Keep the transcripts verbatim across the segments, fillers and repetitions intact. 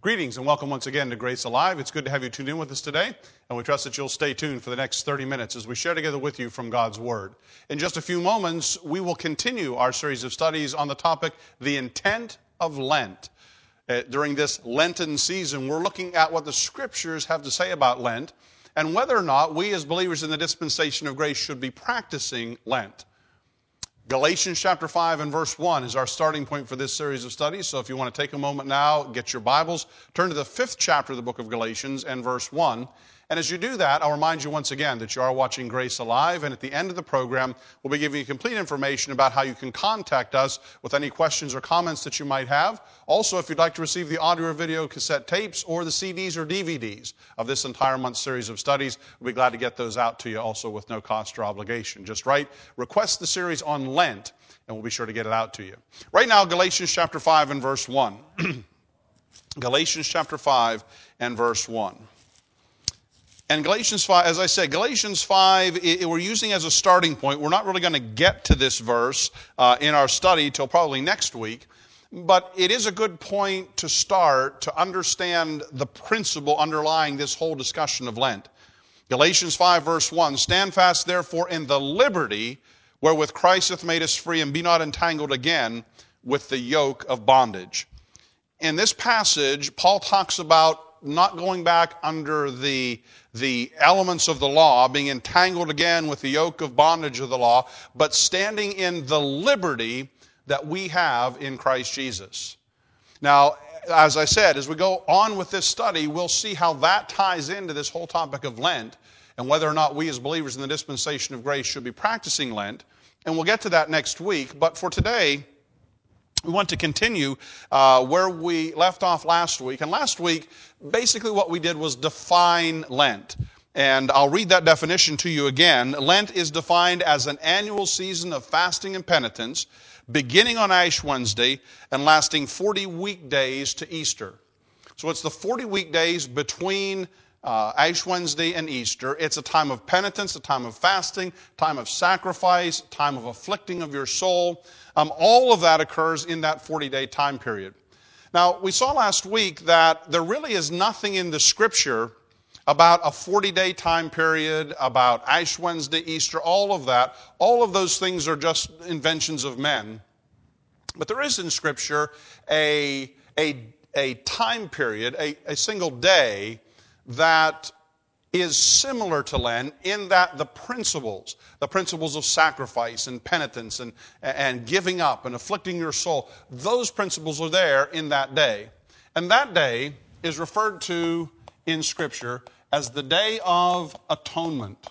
Greetings and welcome once again to Grace Alive. It's good to have you tuned in with us today, and we trust that you'll stay tuned for the next thirty minutes as we share together with you from God's Word. In just a few moments, we will continue our series of studies on the topic, the intent of Lent. Uh, during this Lenten season, we're looking at what the Scriptures have to say about Lent and whether or not we as believers in the dispensation of grace should be practicing Lent. Galatians chapter five and verse one is our starting point for this series of studies. So if you want to take a moment now, get your Bibles, turn to the fifth chapter of the book of Galatians and verse one. And as you do that, I'll remind you once again that you are watching Grace Alive. And at the end of the program, we'll be giving you complete information about how you can contact us with any questions or comments that you might have. Also, if you'd like to receive the audio or video cassette tapes or the C Ds or D V Ds of this entire month's series of studies, we'll be glad to get those out to you also with no cost or obligation. Just write, request the series on Lent, and we'll be sure to get it out to you. Right now, Galatians chapter five and verse one. Galatians chapter five and verse one. And Galatians five, as I said, Galatians five, it, we're using as a starting point. We're not really going to get to this verse uh, in our study till probably next week. But it is a good point to start to understand the principle underlying this whole discussion of Lent. Galatians five verse one, stand fast therefore in the liberty wherewith Christ hath made us free, and be not entangled again with the yoke of bondage. In this passage, Paul talks about not going back under the, the elements of the law, being entangled again with the yoke of bondage of the law, but standing in the liberty that we have in Christ Jesus. Now, as I said, as we go on with this study, we'll see how that ties into this whole topic of Lent and whether or not we as believers in the dispensation of grace should be practicing Lent. And we'll get to that next week. But for today, we want to continue uh, where we left off last week. And last week, basically what we did was define Lent. And I'll read that definition to you again. Lent is defined as an annual season of fasting and penitence, beginning on Ash Wednesday and lasting forty weekdays to Easter. So it's the forty weekdays between uh, Ash Wednesday and Easter. It's a time of penitence, a time of fasting, time of sacrifice, time of afflicting of your soul. Um, all of that occurs in that forty-day time period. Now, we saw last week that there really is nothing in the Scripture about a forty-day time period, about Ash Wednesday, Easter, all of that. All of those things are just inventions of men. But there is in Scripture a, a, a time period, a, a single day that is similar to Lent in that the principles, the principles of sacrifice and penitence and, and giving up and afflicting your soul, those principles are there in that day. And that day is referred to in Scripture as the Day of Atonement.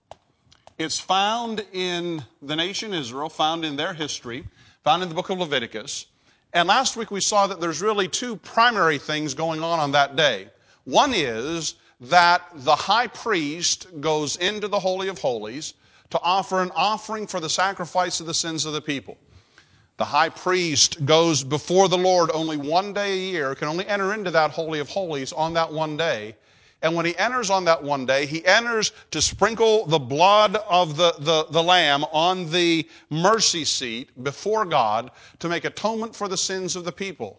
It's found in the nation Israel, found in their history, found in the book of Leviticus. And last week we saw that there's really two primary things going on on that day. One is that the high priest goes into the Holy of Holies to offer an offering for the sacrifice of the sins of the people. The high priest goes before the Lord only one day a year, can only enter into that Holy of Holies on that one day. And when he enters on that one day, he enters to sprinkle the blood of the, the, the lamb on the mercy seat before God to make atonement for the sins of the people.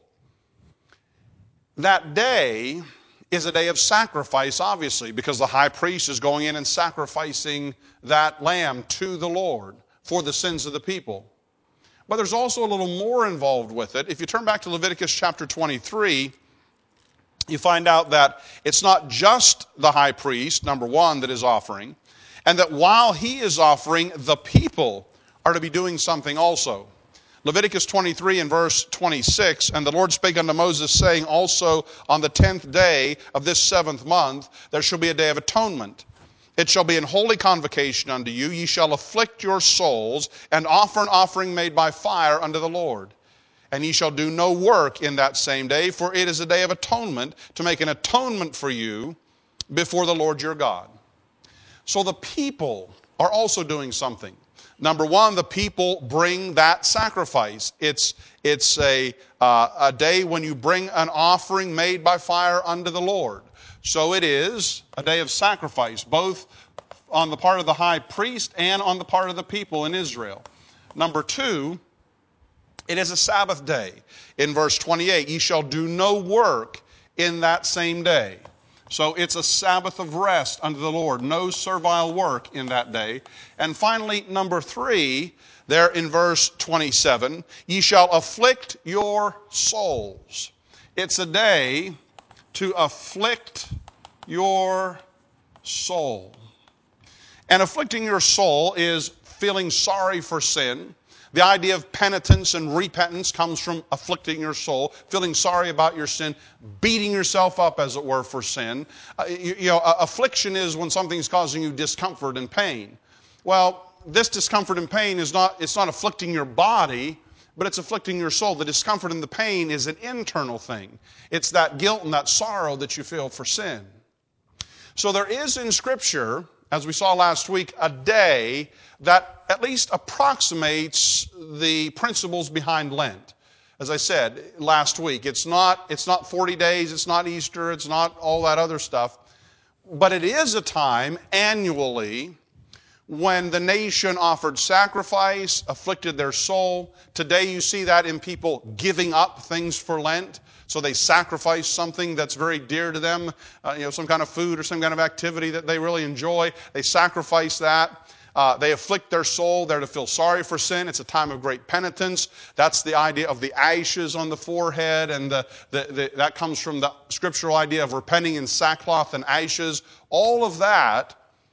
That day is a day of sacrifice, obviously, because the high priest is going in and sacrificing that lamb to the Lord for the sins of the people. But there's also a little more involved with it. If you turn back to Leviticus chapter twenty-three, you find out that it's not just the high priest, number one, that is offering, and that while he is offering, the people are to be doing something also. Leviticus twenty-three and verse twenty-six, and the Lord spake unto Moses, saying, also on the tenth day of this seventh month, there shall be a day of atonement. It shall be an holy convocation unto you. Ye shall afflict your souls, and offer an offering made by fire unto the Lord. And ye shall do no work in that same day, for it is a day of atonement, to make an atonement for you before the Lord your God. So the people are also doing something. Number one, the people bring that sacrifice. It's, it's a, uh, a day when you bring an offering made by fire unto the Lord. So it is a day of sacrifice, both on the part of the high priest and on the part of the people in Israel. Number two, it is a Sabbath day. In verse twenty-eight, ye shall do no work in that same day. So it's a Sabbath of rest unto the Lord. No servile work in that day. And finally, number three, there in verse twenty-seven, ye shall afflict your souls. It's a day to afflict your soul. And afflicting your soul is feeling sorry for sin. The idea of penitence and repentance comes from afflicting your soul, feeling sorry about your sin, beating yourself up, as it were, for sin. Uh, you, you know, uh, affliction is when something's causing you discomfort and pain. Well, this discomfort and pain is not, it's not afflicting your body, but it's afflicting your soul. The discomfort and the pain is an internal thing. It's that guilt and that sorrow that you feel for sin. So there is in Scripture, as we saw last week, a day that at least approximates the principles behind Lent. As I said last week, it's not, it's not forty days, it's not Easter, it's not all that other stuff, but it is a time annually when the nation offered sacrifice, afflicted their soul. Today you see that in people giving up things for Lent. So they sacrifice something that's very dear to them, uh, you know, some kind of food or some kind of activity that they really enjoy. They sacrifice that. Uh, they afflict their soul. They're to feel sorry for sin. It's a time of great penitence. That's the idea of the ashes on the forehead, and the, the, the, that comes from the scriptural idea of repenting in sackcloth and ashes. All of that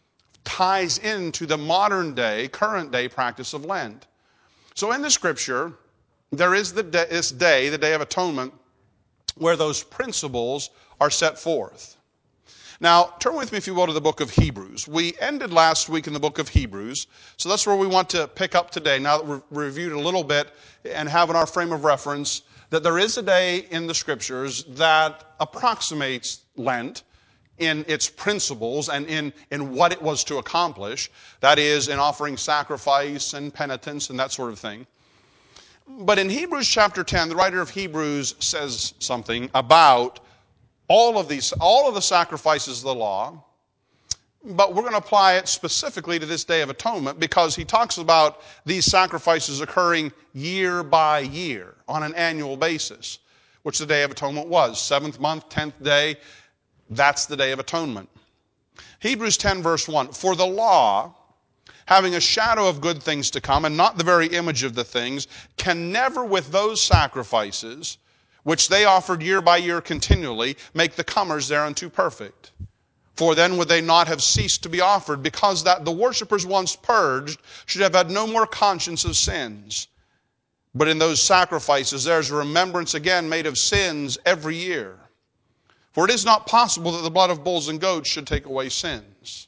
ties into the modern day, current day practice of Lent. So in the Scripture, there is the day, this day, the Day of Atonement, where those principles are set forth. Now, turn with me, if you will, to the book of Hebrews. We ended last week in the book of Hebrews, so that's where we want to pick up today, now that we've reviewed a little bit and have in our frame of reference that there is a day in the Scriptures that approximates Lent in its principles and in, in what it was to accomplish, that is, in offering sacrifice and penitence and that sort of thing. But in Hebrews chapter ten, the writer of Hebrews says something about all of these, all of the sacrifices of the law, but we're going to apply it specifically to this Day of Atonement because he talks about these sacrifices occurring year by year on an annual basis, which the Day of Atonement was. Seventh month, tenth day, that's the Day of Atonement. Hebrews ten verse one, for the law, having a shadow of good things to come, and not the very image of the things, can never with those sacrifices, which they offered year by year continually, make the comers thereunto perfect. For then would they not have ceased to be offered, because that the worshippers once purged should have had no more conscience of sins. But in those sacrifices there is a remembrance again made of sins every year. For it is not possible that the blood of bulls and goats should take away sins.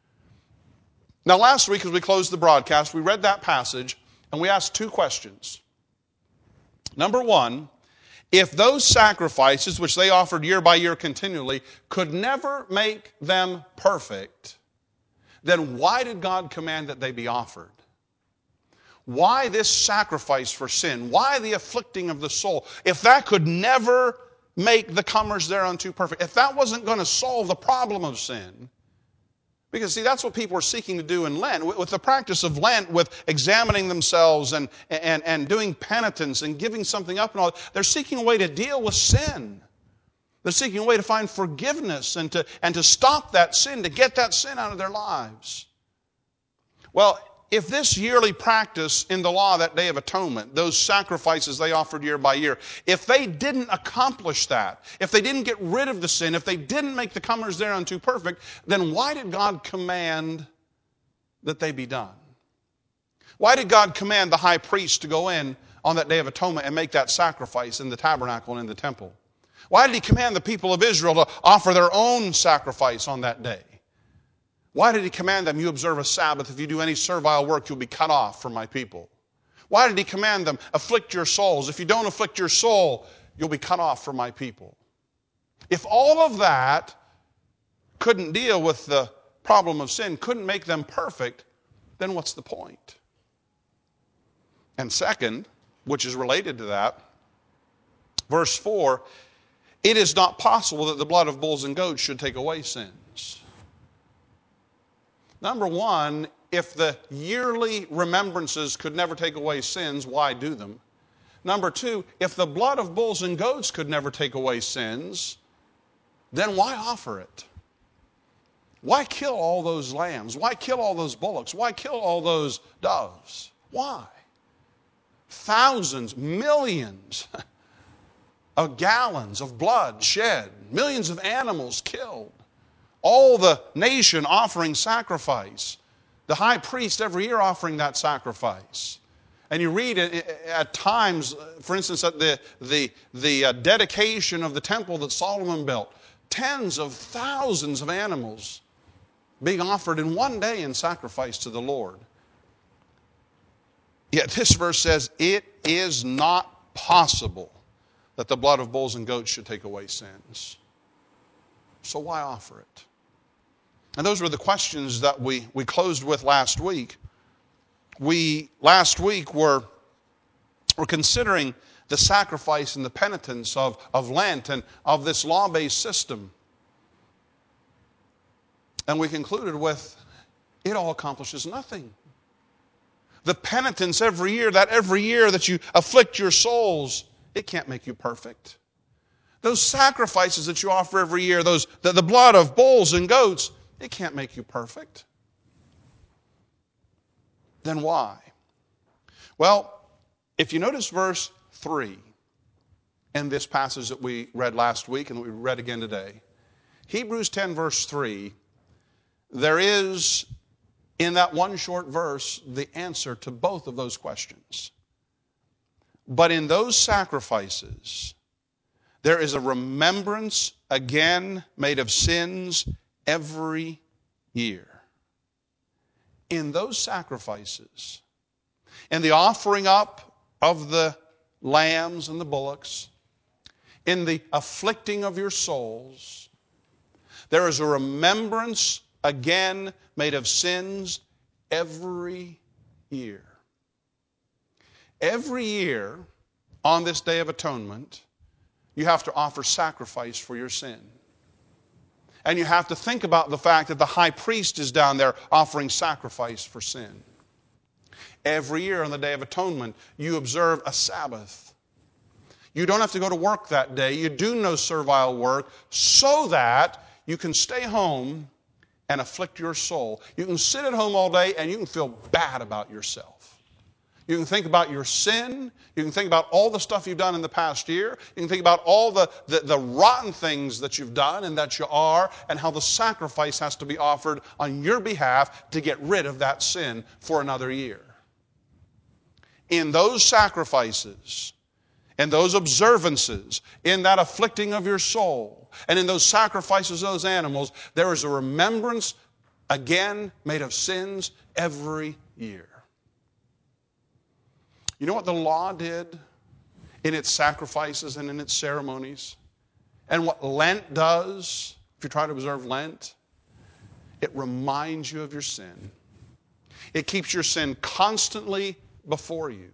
Now, last week, as we closed the broadcast, we read that passage, and we asked two questions. Number one, if those sacrifices, which they offered year by year continually, could never make them perfect, then why did God command that they be offered? Why this sacrifice for sin? Why the afflicting of the soul? If that could never make the comers thereunto perfect, if that wasn't going to solve the problem of sin, because, see, that's what people are seeking to do in Lent. With the practice of Lent, with examining themselves and, and, and doing penitence and giving something up and all, they're seeking a way to deal with sin. They're seeking a way to find forgiveness and to, and to stop that sin, to get that sin out of their lives. Well, if this yearly practice in the law, that Day of Atonement, those sacrifices they offered year by year, if they didn't accomplish that, if they didn't get rid of the sin, if they didn't make the comers thereunto perfect, then why did God command that they be done? Why did God command the high priest to go in on that Day of Atonement and make that sacrifice in the tabernacle and in the temple? Why did he command the people of Israel to offer their own sacrifice on that day? Why did he command them, you observe a Sabbath, if you do any servile work, you'll be cut off from my people? Why did he command them, afflict your souls? If you don't afflict your soul, you'll be cut off from my people. If all of that couldn't deal with the problem of sin, couldn't make them perfect, then what's the point? And second, which is related to that, verse four, it is not possible that the blood of bulls and goats should take away sins. Number one, if the yearly remembrances could never take away sins, why do them? Number two, if the blood of bulls and goats could never take away sins, then why offer it? Why kill all those lambs? Why kill all those bullocks? Why kill all those doves? Why? Thousands, millions of gallons of blood shed, millions of animals killed, all the nation offering sacrifice, the high priest every year offering that sacrifice. And you read it at times, for instance, at the, the, the dedication of the temple that Solomon built, tens of thousands of animals being offered in one day in sacrifice to the Lord. Yet this verse says, it is not possible that the blood of bulls and goats should take away sins. So why offer it? And those were the questions that we, we closed with last week. We, last week, were, were considering the sacrifice and the penitence of, of Lent and of this law-based system. And we concluded with, it all accomplishes nothing. The penitence every year, that every year that you afflict your souls, it can't make you perfect. Those sacrifices that you offer every year, those the, the blood of bulls and goats, it can't make you perfect. Then why? Well, if you notice verse three in this passage that we read last week and that we read again today, Hebrews ten verse three, there is in that one short verse the answer to both of those questions. But in those sacrifices, there is a remembrance again made of sins every year. In those sacrifices, in the offering up of the lambs and the bullocks, in the afflicting of your souls, there is a remembrance again made of sins every year. Every year on this Day of Atonement, you have to offer sacrifice for your sin. And you have to think about the fact that the high priest is down there offering sacrifice for sin. Every year on the Day of Atonement, you observe a Sabbath. You don't have to go to work that day. You do no servile work so that you can stay home and afflict your soul. You can sit at home all day and you can feel bad about yourself. You can think about your sin. You can think about all the stuff you've done in the past year. You can think about all the, the, the rotten things that you've done and that you are, and how the sacrifice has to be offered on your behalf to get rid of that sin for another year. In those sacrifices, in those observances, in that afflicting of your soul, and in those sacrifices of those animals, there is a remembrance again made of sins every year. You know what the law did in its sacrifices and in its ceremonies? And what Lent does, if you try to observe Lent? It reminds you of your sin. It keeps your sin constantly before you.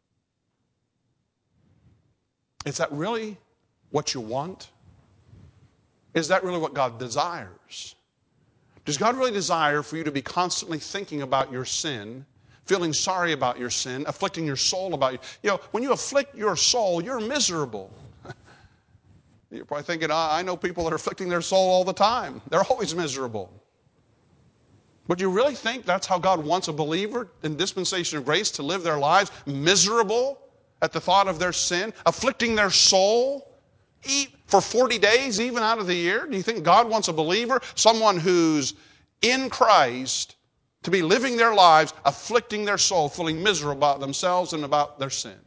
Is that really what you want? Is that really what God desires? Does God really desire for you to be constantly thinking about your sin, feeling sorry about your sin, afflicting your soul about you? You know, when you afflict your soul, you're miserable. You're probably thinking, I know people that are afflicting their soul all the time. They're always miserable. But you really think that's how God wants a believer in dispensation of grace to live their lives? Miserable at the thought of their sin, afflicting their soul, eat for forty days, even out of the year? Do you think God wants a believer, someone who's in Christ, to be living their lives, afflicting their soul, feeling miserable about themselves and about their sin?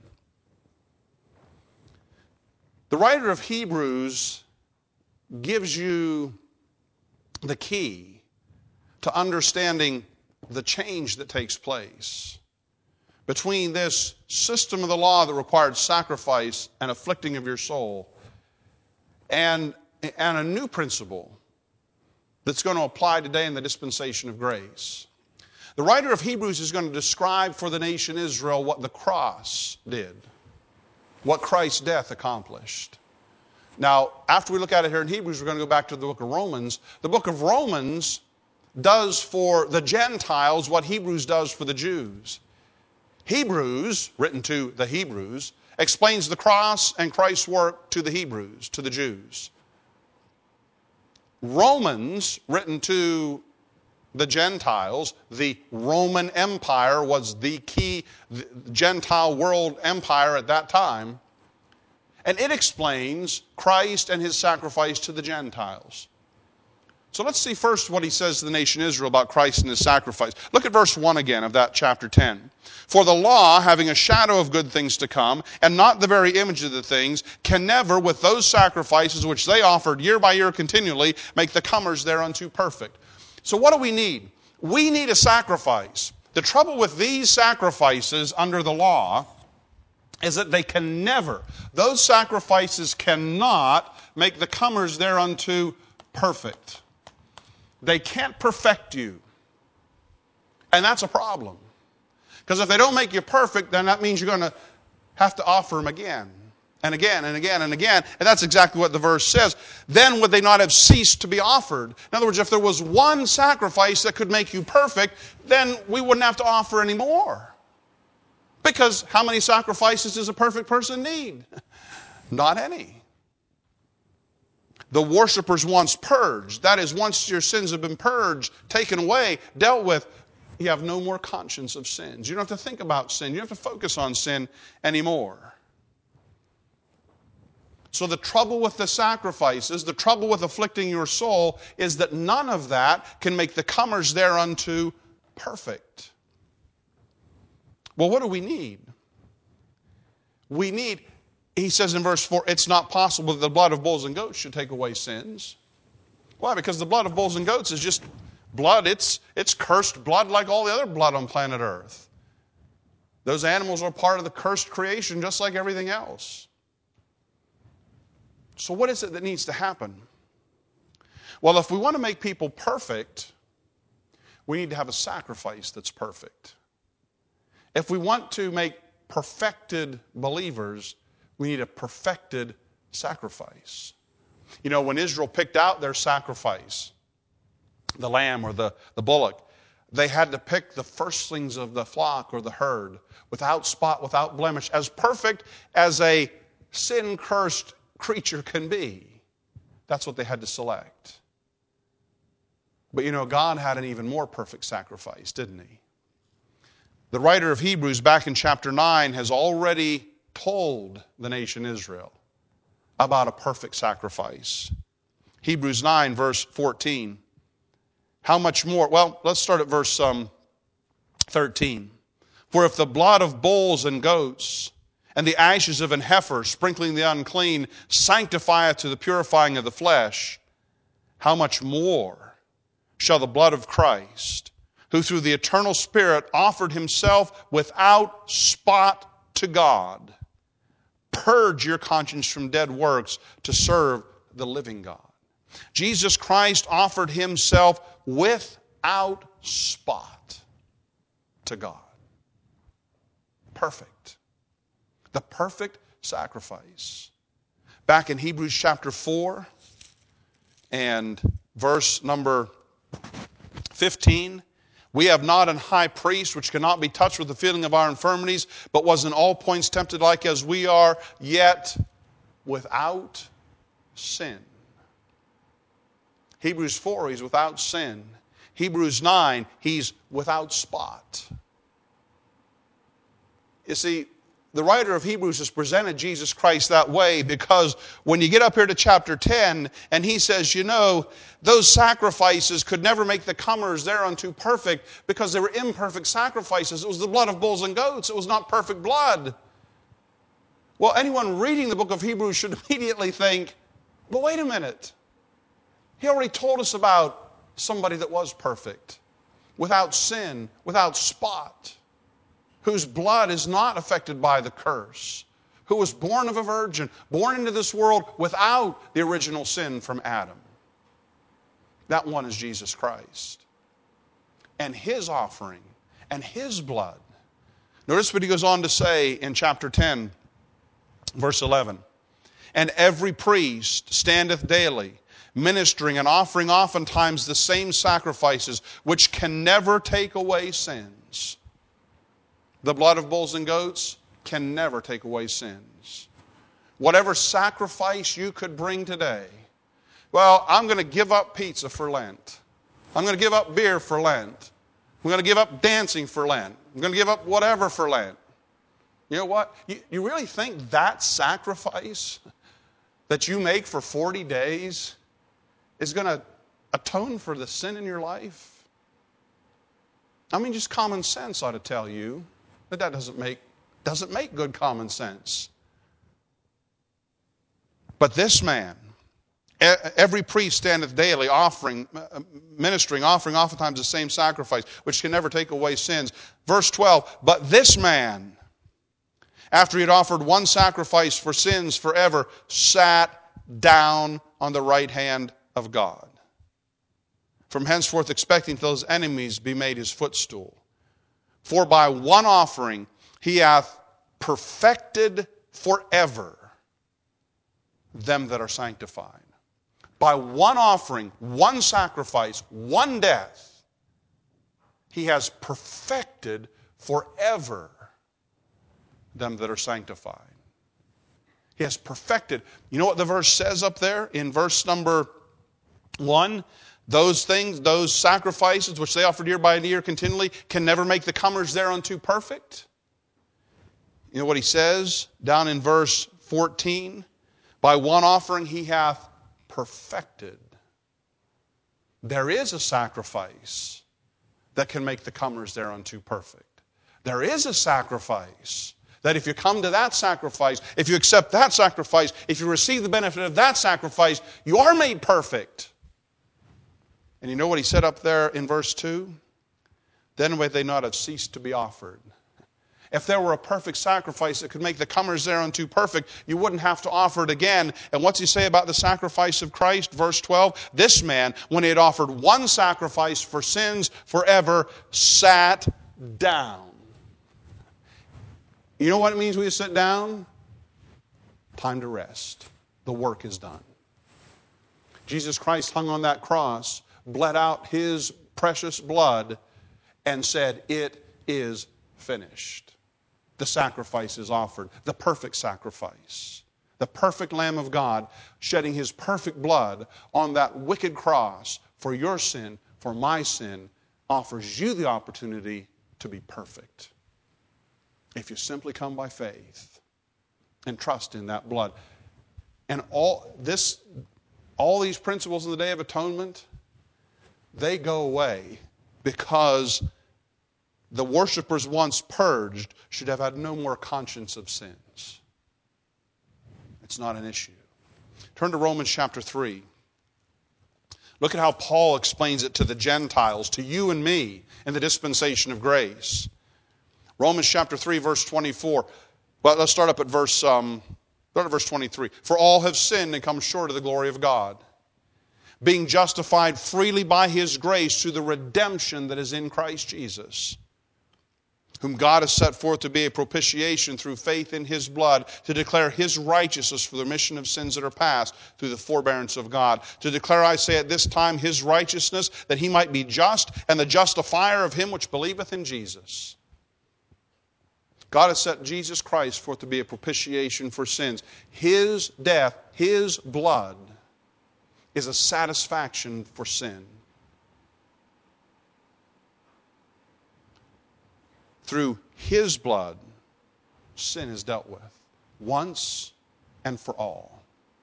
The writer of Hebrews gives you the key to understanding the change that takes place between this system of the law that required sacrifice and afflicting of your soul and, and a new principle that's going to apply today in the dispensation of grace. The writer of Hebrews is going to describe for the nation Israel what the cross did, what Christ's death accomplished. Now, after we look at it here in Hebrews, we're going to go back to the book of Romans. The book of Romans does for the Gentiles what Hebrews does for the Jews. Hebrews, written to the Hebrews, explains the cross and Christ's work to the Hebrews, to the Jews. Romans, written to the Gentiles, the Roman Empire was the key Gentile world empire at that time. And it explains Christ and his sacrifice to the Gentiles. So let's see first what he says to the nation Israel about Christ and his sacrifice. Look at verse one again of that chapter ten. For the law, having a shadow of good things to come, and not the very image of the things, can never, with those sacrifices which they offered year by year continually, make the comers thereunto perfect. So what do we need? We need a sacrifice. The trouble with these sacrifices under the law is that they can never, those sacrifices cannot make the comers thereunto perfect. They can't perfect you. And that's a problem. Because if they don't make you perfect, then that means you're going to have to offer them again and again and again and again. And that's exactly what the verse says. Then would they not have ceased to be offered? In other words, if there was one sacrifice that could make you perfect, then we wouldn't have to offer any more. Because how many sacrifices does a perfect person need? Not any. The worshipers once purged. That is, once your sins have been purged, taken away, dealt with, you have no more conscience of sins. You don't have to think about sin. You don't have to focus on sin anymore. So the trouble with the sacrifices, the trouble with afflicting your soul, is that none of that can make the comers thereunto perfect. Well, what do we need? We need, he says in verse four, it's not possible that the blood of bulls and goats should take away sins. Why? Because the blood of bulls and goats is just blood. It's, it's cursed blood like all the other blood on planet Earth. Those animals are part of the cursed creation just like everything else. So what is it that needs to happen? Well, if we want to make people perfect, we need to have a sacrifice that's perfect. If we want to make perfected believers, we need a perfected sacrifice. You know, when Israel picked out their sacrifice, the lamb or the, the bullock, they had to pick the firstlings of the flock or the herd, without spot, without blemish, as perfect as a sin-cursed creature can be. That's what they had to select. But you know, God had an even more perfect sacrifice, didn't he? The writer of Hebrews back in chapter nine has already told the nation Israel about a perfect sacrifice. Hebrews nine verse fourteen. How much more? Well, let's start at verse um, thirteen. For if the blood of bulls and goats and the ashes of an heifer, sprinkling the unclean, sanctifieth to the purifying of the flesh, how much more shall the blood of Christ, who through the eternal Spirit offered himself without spot to God, purge your conscience from dead works to serve the living God. Jesus Christ offered himself without spot to God. Perfect. The perfect sacrifice. Back in Hebrews chapter four and verse number fifteen, we have not an high priest which cannot be touched with the feeling of our infirmities, but was in all points tempted like as we are, yet without sin. Hebrews four, he's without sin. Hebrews nine, he's without spot. You see, the writer of Hebrews has presented Jesus Christ that way because when you get up here to chapter ten and he says, you know, those sacrifices could never make the comers thereunto perfect because they were imperfect sacrifices. It was the blood of bulls and goats. It was not perfect blood. Well, anyone reading the book of Hebrews should immediately think, but wait a minute. He already told us about somebody that was perfect, without sin, without spot, whose blood is not affected by the curse, who was born of a virgin, born into this world without the original sin from Adam. That one is Jesus Christ. And his offering and his blood. Notice what he goes on to say in chapter ten, verse eleven. And every priest standeth daily, ministering and offering oftentimes the same sacrifices, which can never take away sins. The blood of bulls and goats can never take away sins. Whatever sacrifice you could bring today Well, I'm going to give up pizza for Lent. I'm going to give up beer for Lent. I'm going to give up dancing for Lent. I'm going to give up whatever for Lent. You know what? You, you really think that sacrifice that you make for forty days is going to atone for the sin in your life? I mean, just common sense ought to tell you that that doesn't make, doesn't make good common sense. But this man, every priest standeth daily offering, ministering, offering oftentimes the same sacrifice, which can never take away sins. Verse twelve, but this man, after he had offered one sacrifice for sins forever, sat down on the right hand of God, from henceforth expecting till his enemies be made his footstool. For by one offering he hath perfected forever them that are sanctified. By one offering, one sacrifice, one death, he has perfected forever them that are sanctified. He has perfected. You know what the verse says up there in verse number one? Those things, those sacrifices which they offered year by year continually can never make the comers thereunto perfect. You know what he says down in verse fourteen? By one offering he hath perfected. There is a sacrifice that can make the comers thereunto perfect. There is a sacrifice that if you come to that sacrifice, if you accept that sacrifice, if you receive the benefit of that sacrifice, you are made perfect. And you know what he said up there in verse two? Then would they not have ceased to be offered. If there were a perfect sacrifice that could make the comers thereunto perfect, you wouldn't have to offer it again. And what's he say about the sacrifice of Christ? Verse twelve, this man, when he had offered one sacrifice for sins forever, sat down. You know what it means when you sit down? Time to rest. The work is done. Jesus Christ hung on that cross, bled out his precious blood, and said, it is finished. The sacrifice is offered. The perfect sacrifice. The perfect Lamb of God shedding his perfect blood on that wicked cross for your sin, for my sin, offers you the opportunity to be perfect. If you simply come by faith and trust in that blood. And all this, all these principles in the Day of Atonement, they go away because the worshipers once purged should have had no more conscience of sins. It's not an issue. Turn to Romans chapter three. Look at how Paul explains it to the Gentiles, to you and me, in the dispensation of grace. Romans chapter three, verse twenty-four. Well, let's start up at verse, um, start at verse twenty-three. For all have sinned and come short of the glory of God, being justified freely by his grace through the redemption that is in Christ Jesus, whom God has set forth to be a propitiation through faith in his blood, to declare his righteousness for the remission of sins that are past through the forbearance of God. To declare, I say, at this time his righteousness, that he might be just and the justifier of him which believeth in Jesus. God has set Jesus Christ forth to be a propitiation for sins. His death, his blood, is a satisfaction for sin. Through his blood, sin is dealt with once and for all.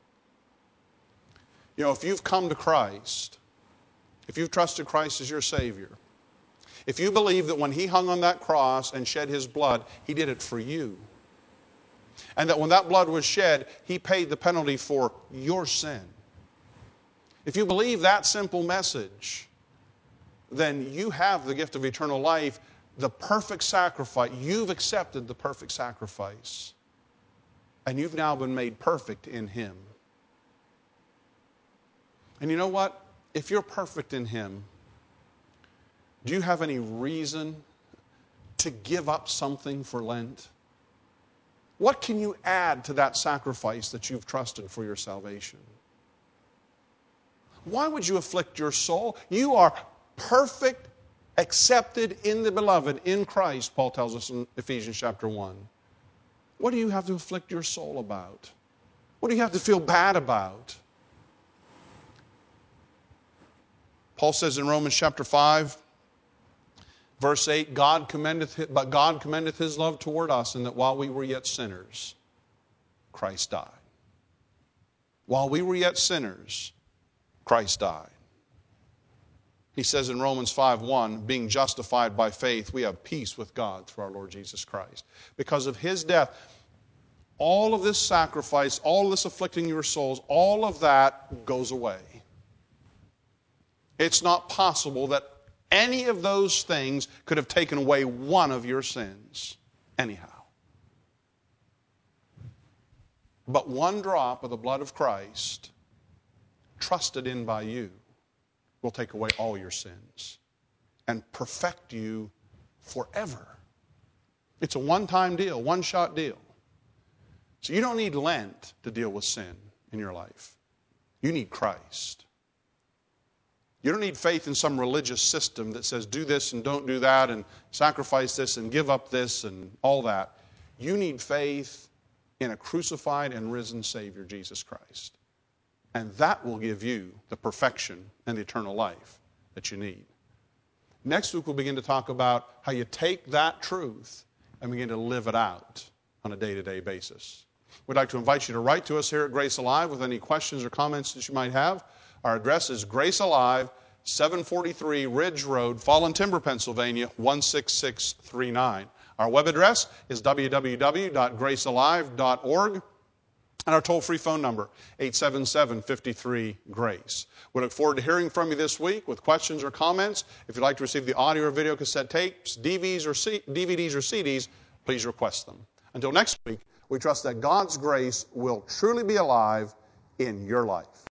You know, if you've come to Christ, if you've trusted Christ as your Savior, if you believe that when he hung on that cross and shed his blood, he did it for you, and that when that blood was shed, he paid the penalty for your sin. If you believe that simple message, then you have the gift of eternal life, the perfect sacrifice. You've accepted the perfect sacrifice, and you've now been made perfect in him. And you know what? If you're perfect in him, do you have any reason to give up something for Lent? What can you add to that sacrifice that you've trusted for your salvation? Why would you afflict your soul? You are perfect, accepted in the beloved, in Christ, Paul tells us in Ephesians chapter one. What do you have to afflict your soul about? What do you have to feel bad about? Paul says in Romans chapter five, verse eight, God commendeth, but God commendeth his love toward us, in that while we were yet sinners, Christ died. While we were yet sinners, Christ died. He says in Romans five one, being justified by faith, we have peace with God through our Lord Jesus Christ. Because of his death, all of this sacrifice, all of this afflicting your souls, all of that goes away. It's not possible that any of those things could have taken away one of your sins anyhow. But one drop of the blood of Christ, trusted in by you, will take away all your sins and perfect you forever. It's a one-time deal, one-shot deal. So you don't need Lent to deal with sin in your life. You need Christ. You don't need faith in some religious system that says do this and don't do that and sacrifice this and give up this and all that. You need faith in a crucified and risen Savior, Jesus Christ. And that will give you the perfection and the eternal life that you need. Next week we'll begin to talk about how you take that truth and begin to live it out on a day-to-day basis. We'd like to invite you to write to us here at Grace Alive with any questions or comments that you might have. Our address is Grace Alive, seven forty-three Ridge Road, Fallen Timber, Pennsylvania, one six six three nine. Our web address is w w w dot grace alive dot org. And our toll-free phone number, eight seven seven, five three, GRACE. We look forward to hearing from you this week with questions or comments. If you'd like to receive the audio or video cassette tapes, D V Ds or, C- D V Ds or C Ds, please request them. Until next week, we trust that God's grace will truly be alive in your life.